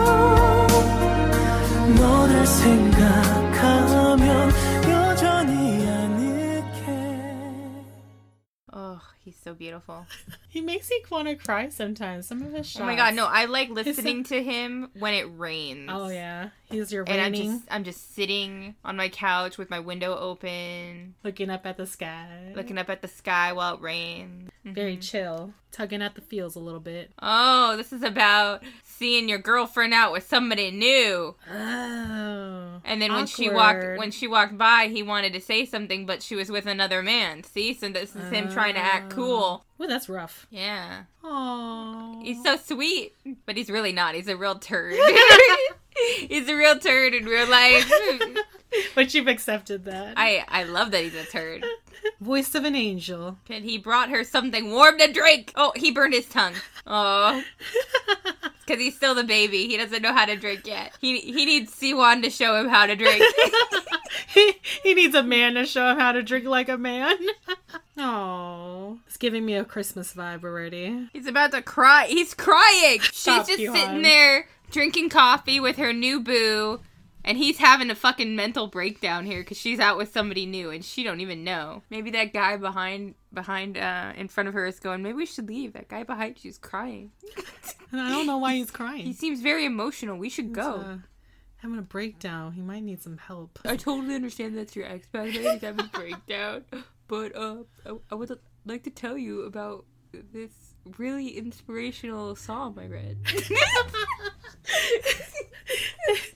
너를 생각하면 여전히 아늑해 Oh, he's so beautiful. He makes me want to cry sometimes. Some of his shots. Oh my god, no, I like listening to him when it rains. Oh yeah, he's your And raining, I'm just sitting on my couch with my window open, looking up at the sky, looking up at the sky while it rains. very chill, tugging at the feels a little bit. Oh, this is about seeing your girlfriend out with somebody new. Oh, And then when awkward. she walked by, he wanted to say something, but she was with another man. See, so this is him trying to act cool. Well, that's rough. Yeah, Oh, he's so sweet, but he's really not. He's a real turd. He's a real turd in real life. but you've accepted that. I love that he's a turd. Voice of an angel. And he brought her something warm to drink. Oh, he burned his tongue. Oh. Because he's still the baby. He doesn't know how to drink yet. He needs Siwon to show him how to drink. he needs a man to show him how to drink like a man. Oh, it's giving me a Christmas vibe already. He's about to cry. He's crying. Stop, She's just Kyuhan. sitting there drinking coffee with her new boo. And he's having a fucking mental breakdown here because she's out with somebody new and she don't even know. Maybe that guy behind in front of her is going, maybe we should leave. That guy behind you is crying. And I don't know why he's He crying. seems very emotional. We should go. Having a breakdown. He might need some help. I totally understand that's your ex back there. He's having a breakdown. But I would like to tell you about this really inspirational psalm I read.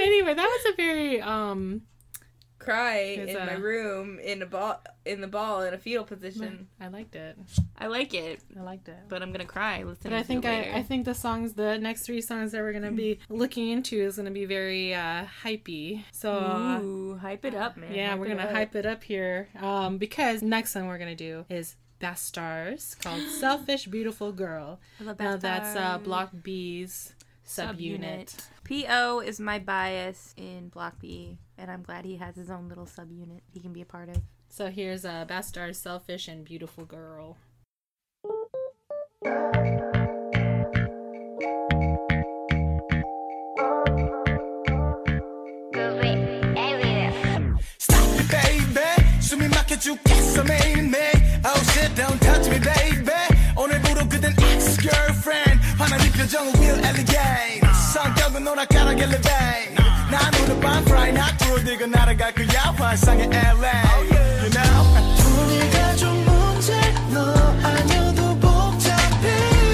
anyway, that was a very cry There's in my room in the ball in a fetal position. I liked it. I like it, I liked it. but I'm gonna cry. Listen, But I think I think the next 3 songs that we're gonna be looking into is gonna be very hypey. So Ooh, hype it up, man. yeah, we're gonna hype it up here. Because next song we're gonna do is Bastars called "Selfish Beautiful Girl." I love Now that's Bastars. Block B's subunit. P.O. is my bias in Block B, and I'm glad he has his own little subunit he can be a part of. So here's Bastars, "Selfish and Beautiful Girl." Stop it, baby. 숨이 막혀 죽겠어 매일매일. Oh shit, don't touch me, baby. 오늘부로 그댄 ex-girlfriend. 화난 네 표정은 will elegate. 성격은 오락가락 elevate. 난 오늘 밤 fry not through. 들고 날아갈 거야 환상의 LA. You know? 우리가 좀 문제 너 아니어도 복잡해.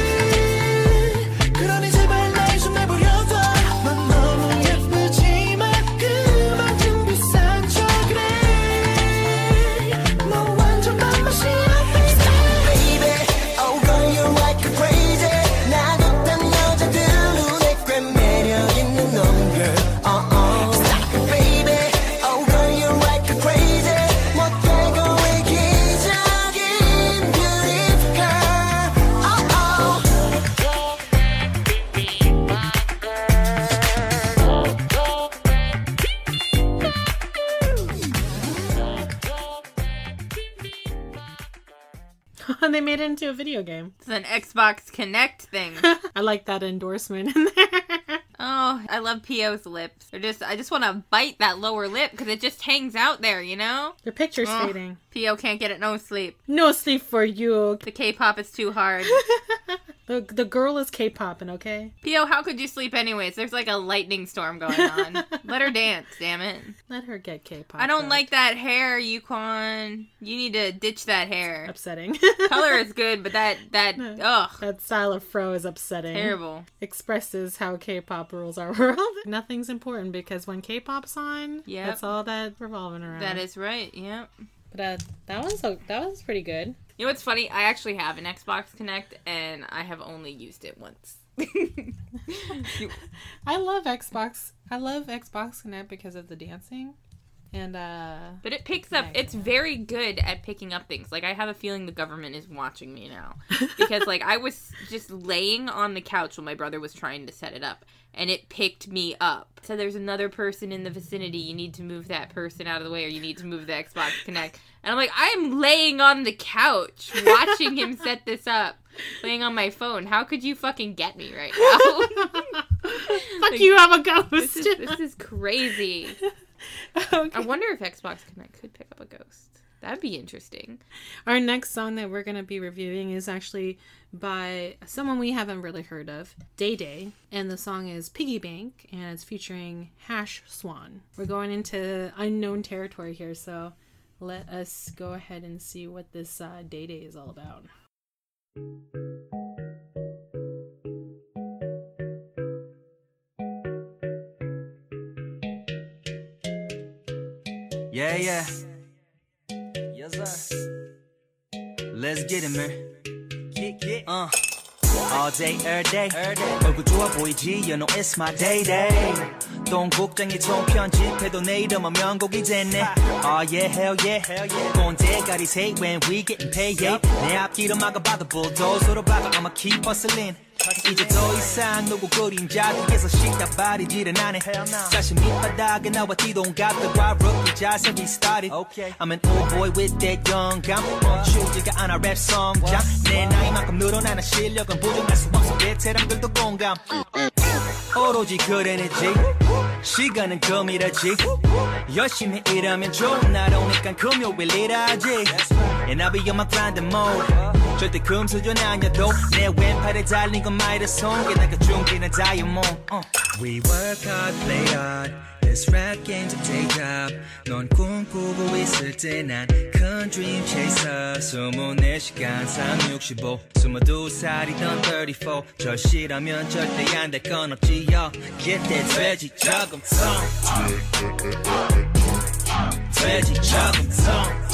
그러니 제발 날 좀 내버려둬. 넌 너무 예쁘지만 그만큼 비싼 척 그래. 너 완전 맛맛이야. Stop baby, oh girl you're like a crazy. 나 같은 여자들 눈에 꽤 매력 있는 놈 girl. Stop baby, oh girl you're like a crazy. 못되고 이기적인 beautiful girl. They made it into a video game. It's an Xbox Connect thing. I like that endorsement in there. Oh, I love P.O.'s lips. I just want to bite that lower lip because it just hangs out there, you know? Your picture's Oh. fading. P.O. can't get it no sleep. No sleep for you. The K-pop is too hard. The girl is K-popping, okay? P.O., how could you sleep anyways? There's like a lightning storm going on. Let her dance, damn it. Let her get K-pop. I don't up. like that hair, Yukon. You need to ditch that hair. Upsetting. Color is good, but that ugh, That style of fro is upsetting. terrible. Expresses how K-pop rules our world. Nothing's important because when K-pop's on, Yep. that's all that's revolving around. That is right, yep. But that was pretty good. You know what's funny? I actually have an Xbox Connect, and I have only used it once. I love Xbox Connect because of the dancing. And But it picks up, Yeah. it's very good at picking up things. Like, I have a feeling the government is watching me now. Because, like, I was just laying on the couch while my brother was trying to set it up, and it picked me up. So there's another person in the vicinity, you need to move that person out of the way, or you need to move the Xbox Connect. And I'm like, I'm laying on the couch, watching him set this up, laying on my phone. How could you fucking get me right now? fuck you, I'm a ghost. This is crazy. Okay. I wonder if Xbox Connect could pick up a ghost. That'd be interesting. Our next song that we're going to be reviewing is actually by someone we haven't really heard of, Day Day, and the song is Piggy Bank, and it's featuring Hash Swan. We're going into unknown territory here, so let us go ahead and see what this Day Day is all about. Yeah, yeah. Yes, sir. Let's get it, man. Get. All day, every day. 얼굴 좋아 보이지? You know it's my day. 똥국장이 총 편집해도 내 이름은 명곡이 됐네. Oh yeah, hell yeah. 꼰대가리 say when we getting paid. 내 앞길을 막아봐도 불도저로 박아. I'ma keep hustling. 이제 더 이상 누구 그림자 뒤에서 식다발이지는 않네. 사실 밑바닥에 나와 띠동갑들과 rookie 자세 we started. I'm an old boy with that 영감. 멈추지가 않아 랩 성장. 내 나이만큼 늘어나는 실력은 부정할 수 없어 베테랑들도 공감. 오로지 그래내지 시간은 금이라지 열심히 일하면 좋은 날 오니까 금요일 일하지 And I'll be on my grinding mode 절대 금수저 아니어도 내 왼팔에 달린 건 마이너스온 게 내가 중 뛰는 다이아몬드 We work hard, play hard This rap game's a take up 넌 꿈꾸고 있을 때 난 큰 dream chaser 24시간 365 22살이던 34 절실하면 절대 안 될 건 없지 yo Get that 돼지 저금통 돼지 저금통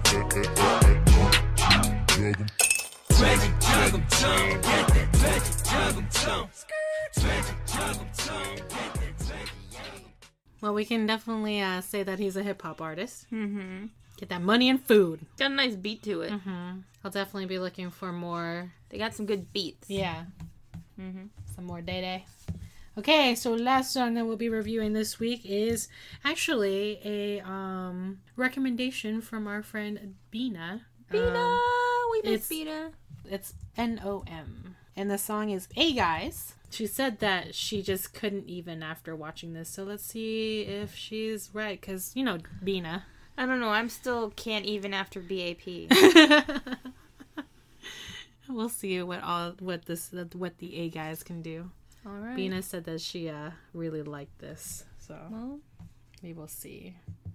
돼지 저금통 Get that 돼지 저금통 돼지 저금통 Get that 돼지 Well, we can definitely say that he's a hip-hop artist. Mm-hmm. Get that money and food. Got a nice beat to it. Mm-hmm. I'll definitely be looking for more. They got some good beats. Yeah. Mm-hmm. Some more Day. Okay, so last song that we'll be reviewing this week is actually a recommendation from our friend Bina. Bina! We miss it's- Bina. It's N-O-M. And the song is Hey Guys. She said that she just couldn't even after watching this. So let's see if she's right. Because, you know, Bina. I don't know. I'm still can't even after BAP. We'll see what the A Guys can do. All right. Bina said that she really liked this. So Well, we will see.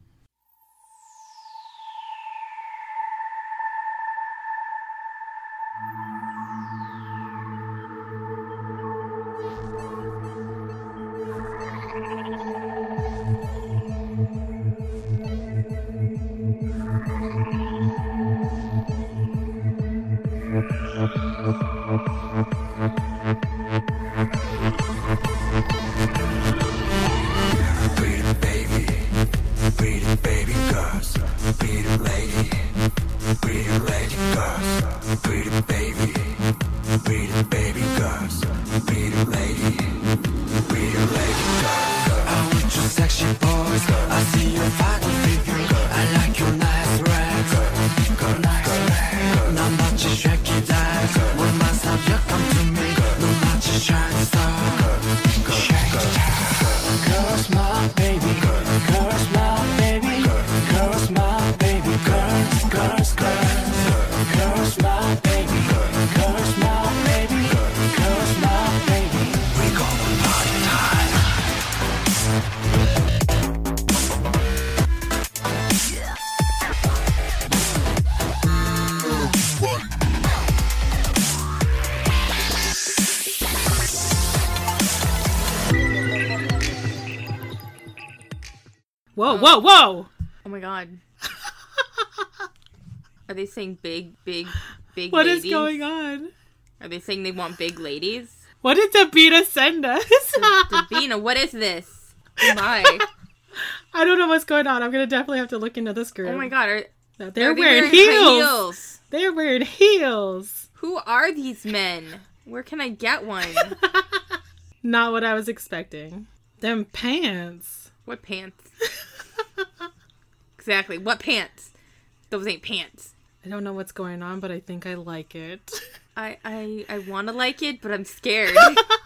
Pretty baby girls, pretty lady girls, pretty baby girls, pretty lady girls. I want your sexy boys, I see your fine figure, I like your nice rags, 난 마치 shaky dive, 몸만 사겨 come to me, 넌 마치 shining star, girls my baby, girls my baby, girls my baby, girls my baby, girls my baby, girls my baby, we gonna party time. Whoa! oh my god. Are they saying big What ladies? is going on? Are they saying they want big ladies? What did Dabita send us? Davina, what is this? Oh my. I don't know what's going on. I'm gonna definitely have to look into this group. Oh my god. No, Are they're they wearing high heels. They're wearing heels. Who are these men? Where can I get one? Not what I was expecting. Them pants. What pants? Exactly. What pants? Those ain't pants. I don't know what's going on, but I think I like it. I want to like it, but I'm scared.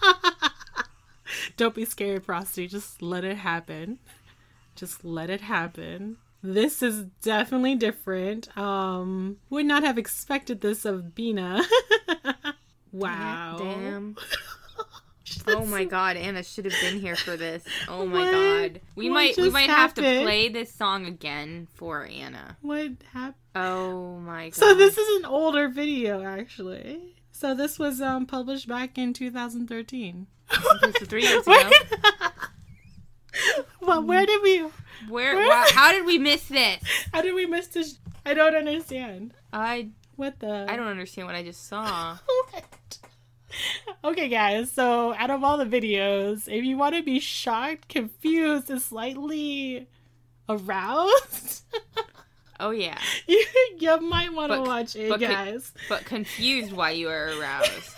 Don't be scared, Frosty. Just let it happen. Just let it happen. This is definitely different. Would not have expected this of Bina. Wow. Damn. Oh my god, Anna should have been here for this. Oh my What? god. We What might just have to happened? play this song again for Anna. What happened? Oh my god. So this is an older video, actually. So this was published back in 2013. Okay, so 3 years ago. Wait. Well, where did we... How did we miss this? How did we miss this? I don't understand. I What the... don't understand what I just saw. What? Okay, guys, so out of all the videos, if you want to be shocked, confused, and slightly aroused, Oh yeah. you might want to But- watch it, but guys. But confused why you are aroused.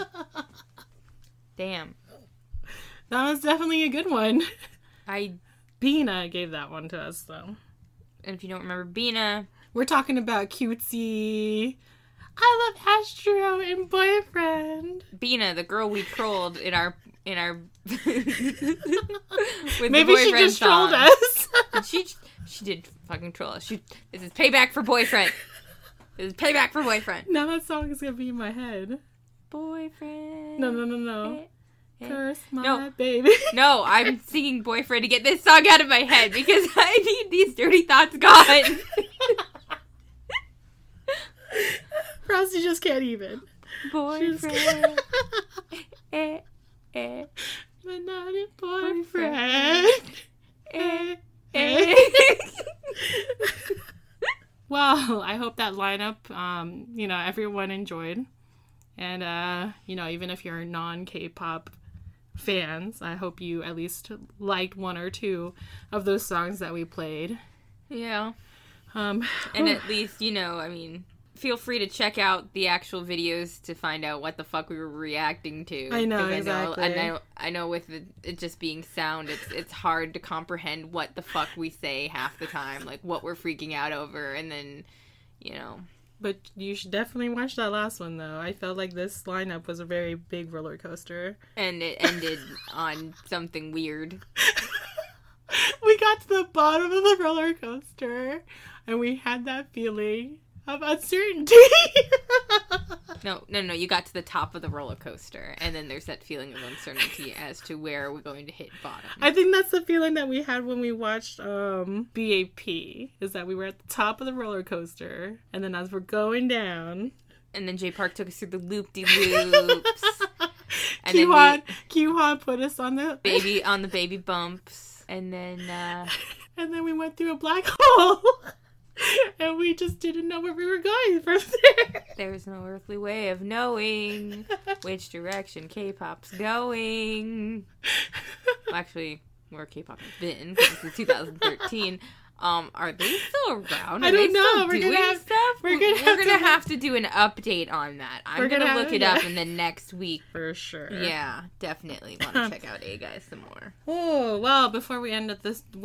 Damn. That was definitely a good one. And Bina gave that one to us, though. if you don't remember Bina, We're talking about cutesy. I love Astro and Boyfriend. Bina, the girl we trolled in our with Maybe the she boyfriend just trolled song. us. And she did fucking troll us. This is payback for boyfriend. It's Payback for Boyfriend. Now that song is gonna be in my head. Boyfriend. No. Curse my No. baby. No, I'm singing Boyfriend to get this song out of my head because I need these dirty thoughts gone. Frosty just can't even. Boyfriend. My naughty boyfriend. Well, I hope that lineup, everyone enjoyed. And, even if you're non-K-pop fans, I hope you at least liked one or two of those songs that we played. Yeah. And at least, feel free to check out the actual videos to find out what the fuck we were reacting to. I know, 'Cause exactly. I know with it just being sound, it's hard to comprehend what the fuck we say half the time, like what we're freaking out over, and then, But you should definitely watch that last one, though. I felt like this lineup was a very big roller coaster. And it ended on something weird. We got to the bottom of the roller coaster, and we had that feeling of uncertainty. No, you got to the top of the roller coaster, and then there's that feeling of uncertainty as to where we're going to hit bottom. I think that's the feeling that we had when we watched BAP, is that we were at the top of the roller coaster, and then as we're going down... And then Jay Park took us through the loop-de-loops. And Kyuhan put us on the... baby bumps. And then, And then we went through a black hole. And we just didn't know where we were going from there. There's no earthly way of knowing which direction K-pop's going. Well, actually, where K-pop has been, because this is 2013. Are they still around? I don't know. We're gonna have to do an update on that. I'm gonna look it up in the next week. For sure. Yeah, definitely want to check out A-Guys some more. Oh, well, before we end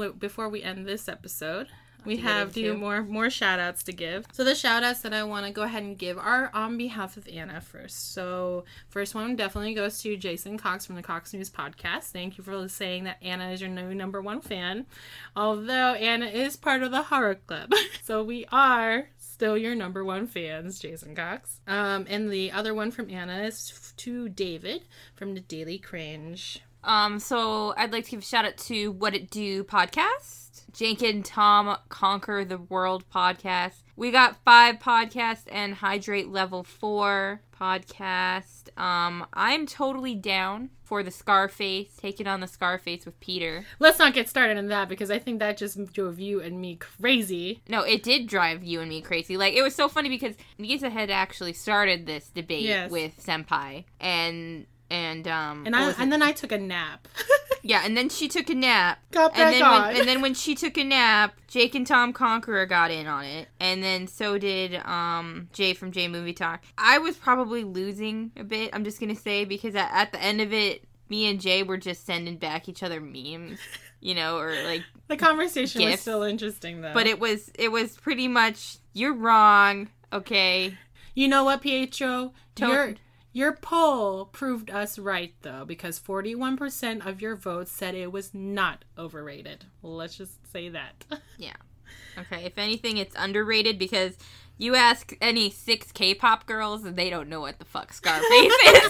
this episode, we have more shout outs to give. So the shout outs that I want to go ahead and give are on behalf of Anna first. So first one definitely goes to Jason Cox from the Cox News podcast. Thank you for saying that Anna is your new number one fan. Although Anna is part of the horror club. So we are still your number one fans, Jason Cox. And the other one from Anna is to David from the Daily Cringe. So I'd like to give a shout out to What It Do podcast. Jake and Tom Conquer the World podcast. We got 5 podcasts and Hydrate Level 4 podcast. I'm totally down for the Scarface, taking on the Scarface with Peter. Let's not get started on that because I think that just drove you and me crazy. No, it did drive you and me crazy. Like, it was so funny because Nisa had actually started this debate with Senpai, and then I took a nap. Yeah, and then she took a nap. Got back on. And then when she took a nap, Jake and Tom Conqueror got in on it. And then so did Jay from J Movie Talk. I was probably losing a bit, I'm just going to say, because at the end of it, me and Jay were just sending back each other memes, or like... The conversation gifts. Was still interesting, though. But it was pretty much, you're wrong, okay? You know what, Pietro? Your poll proved us right, though, because 41% of your votes said it was not overrated. Well, let's just say that. Yeah. Okay, if anything, it's underrated because you ask any 6 K-pop girls and they don't know what the fuck Scarface is.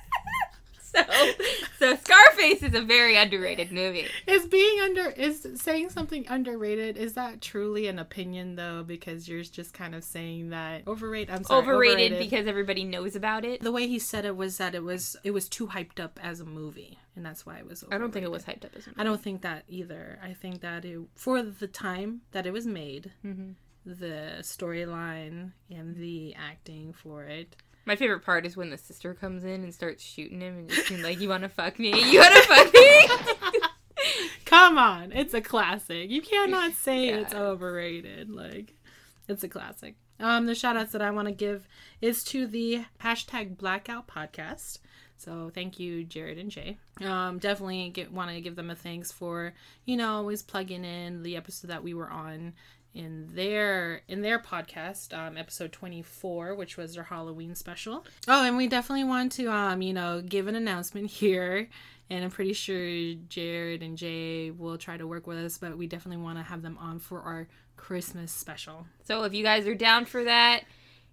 So Scarface is a very underrated movie. Is saying something underrated, is that truly an opinion, though? Because you're just kind of saying that overrated because everybody knows about it. The way he said it was that it was too hyped up as a movie, and that's why it was overrated. I don't think it was hyped up as a movie. I don't think that either. I think that for the time that it was made, the storyline and the acting for it. My favorite part is when the sister comes in and starts shooting him and just being like, you want to fuck me? You want to fuck me? Come on. It's a classic. You cannot say it's overrated. Like, it's a classic. The shout outs that I want to give is to the #Blackout podcast. So thank you, Jared and Jay. Definitely want to give them a thanks for, always plugging in the episode that we were on in their podcast, episode 24, which was their Halloween special. Oh, and we definitely want to, give an announcement here. And I'm pretty sure Jared and Jay will try to work with us, but we definitely want to have them on for our Christmas special. So if you guys are down for that,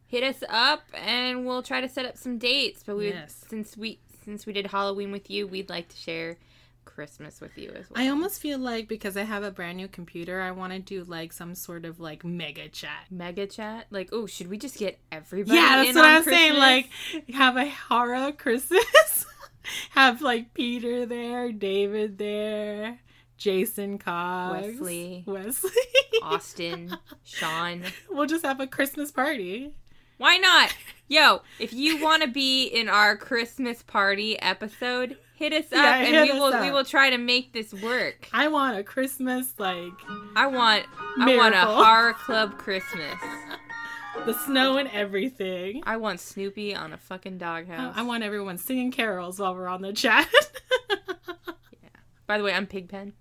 hit us up and we'll try to set up some dates. But Yes. since we did Halloween with you, we'd like to share Christmas with you as well. I almost feel like because I have a brand new computer, I want to do like some sort of like mega chat. Mega chat? Like, oh, should we just get everybody Yeah, that's in what on I'm saying. Christmas? Like, have a horror Christmas. Have like Peter there, David there, Jason Cox, Wesley. Austin, Sean. We'll just have a Christmas party. Why not? Yo, if you want to be in our Christmas party episode, hit us up Yeah, and hit we us will up. try to make this work. I want a Christmas like I want a Miracle. horror club Christmas. the snow and everything. I want Snoopy on a fucking doghouse. I want everyone singing carols while we're on the chat. By the way, I'm Pigpen.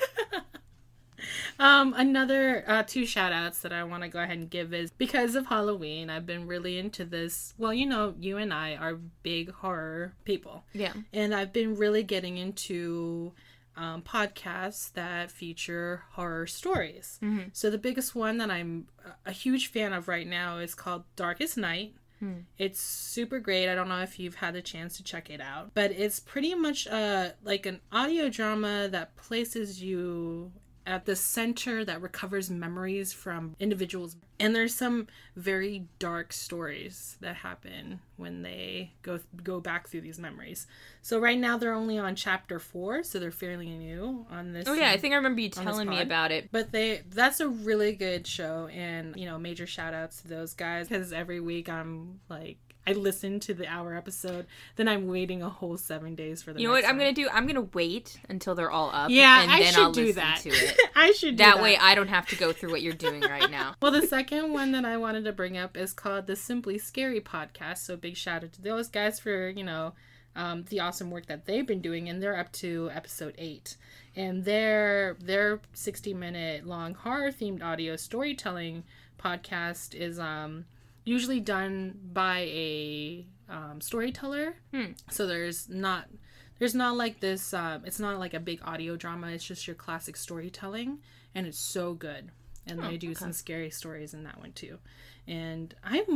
Another 2 shout outs that I want to go ahead and give is because of Halloween, I've been really into this. Well, you know, you and I are big horror people. Yeah. And I've been really getting into podcasts that feature horror stories. Mm-hmm. So the biggest one that I'm a huge fan of right now is called Darkest Night. It's super great. I don't know if you've had the chance to check it out, but it's pretty much like an audio drama that places you at the center that recovers memories from individuals. And there's some very dark stories that happen when they go back through these memories. So right now they're only on chapter 4, so they're fairly new on this. Oh yeah, I think I remember you on this telling me pod. about it. But that's a really good show, and you know, major shout outs to those guys, because every week I'm like, I listen to the hour episode, then I'm waiting a whole 7 days for the You know what next I'm one. gonna do? I'm gonna wait until they're all up. Yeah, and I then should I'll do listen that. to it. I should do That way I don't have to go through what you're doing right now. Well, the second one that I wanted to bring up is called the Simply Scary podcast. So big shout out to those guys for, you know, the awesome work that they've been doing, and they're up to episode 8. And their 60-minute long horror themed audio storytelling podcast is usually done by a storyteller. So there's not like this it's not like a big audio drama, it's just your classic storytelling, and it's so good. And they do some scary stories in that one too. And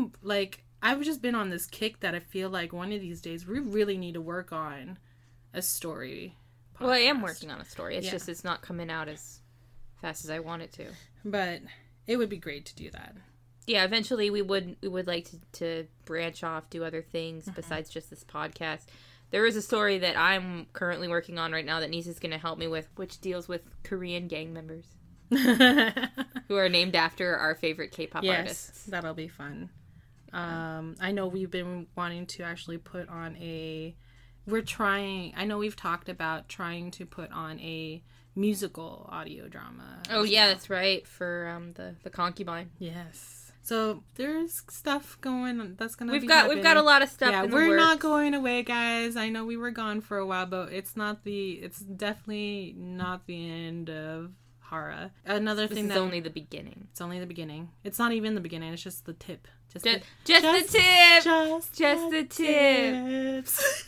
I've just been on this kick that I feel like one of these days we really need to work on a story podcast. Well, I am working on a story. It's Yeah. just it's not coming out as fast as I want it to. But it would be great to do that. Yeah, eventually we would like to branch off, do other things besides just this podcast. There is a story that I'm currently working on right now that Nisa's going to help me with, which deals with Korean gang members who are named after our favorite K-pop artists. That'll be fun. I know we've been wanting to actually put on I know we've talked about trying to put on a musical audio drama. Oh yeah, that's right, for the concubine. Yes. So there's stuff going on that's gonna We've be got happening. a lot of stuff. Yeah, in the we're not works. going away, guys. I know we were gone for a while, but it's definitely not the end of horror. Another This thing is that only the beginning. it's only the beginning. It's not even the beginning. It's just the tip. Just the tip. Just the tip. tips.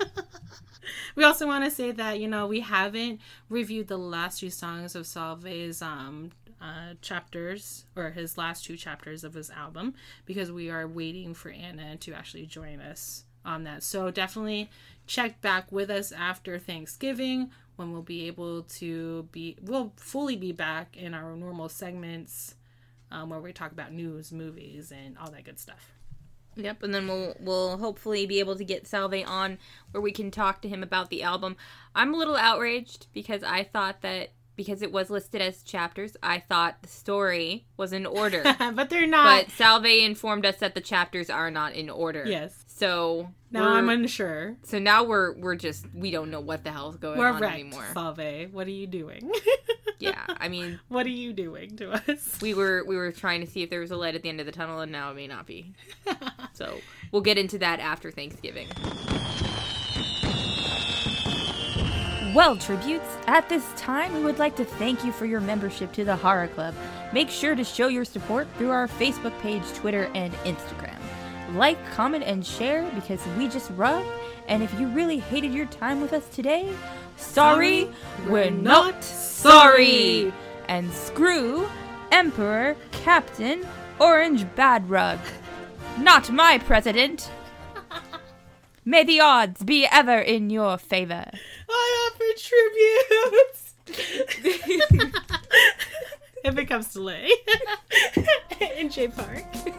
We also want to say that, you know, we haven't reviewed the last 2 songs of Salve's chapters, or his last 2 chapters of his album, because we are waiting for Anna to actually join us on that. So definitely check back with us after Thanksgiving, when we'll be able to we'll fully be back in our normal segments, where we talk about news, movies, and all that good stuff. Yep, and then we'll hopefully be able to get Salve on where we can talk to him about the album. I'm a little outraged because I thought that because it was listed as chapters, I thought the story was in order. But they're not. But Salve informed us that the chapters are not in order. Yes. So Now I'm unsure. So now we don't know what the hell's going We're on wrecked, anymore. Salve. What are you doing? Yeah, I mean, What are you doing to us? we were trying to see if there was a light at the end of the tunnel, and now it may not be. So we'll get into that after Thanksgiving. Well, Tributes, at this time, we would like to thank you for your membership to the Horror Club. Make sure to show your support through our Facebook page, Twitter, and Instagram. Like, comment, and share, because we just rub. And if you really hated your time with us today, sorry, we're not sorry. And screw Emperor Captain Orange Bad Rug. not my president. May the odds be ever in your favor. I offer tribute. If it comes to Lay in J Park.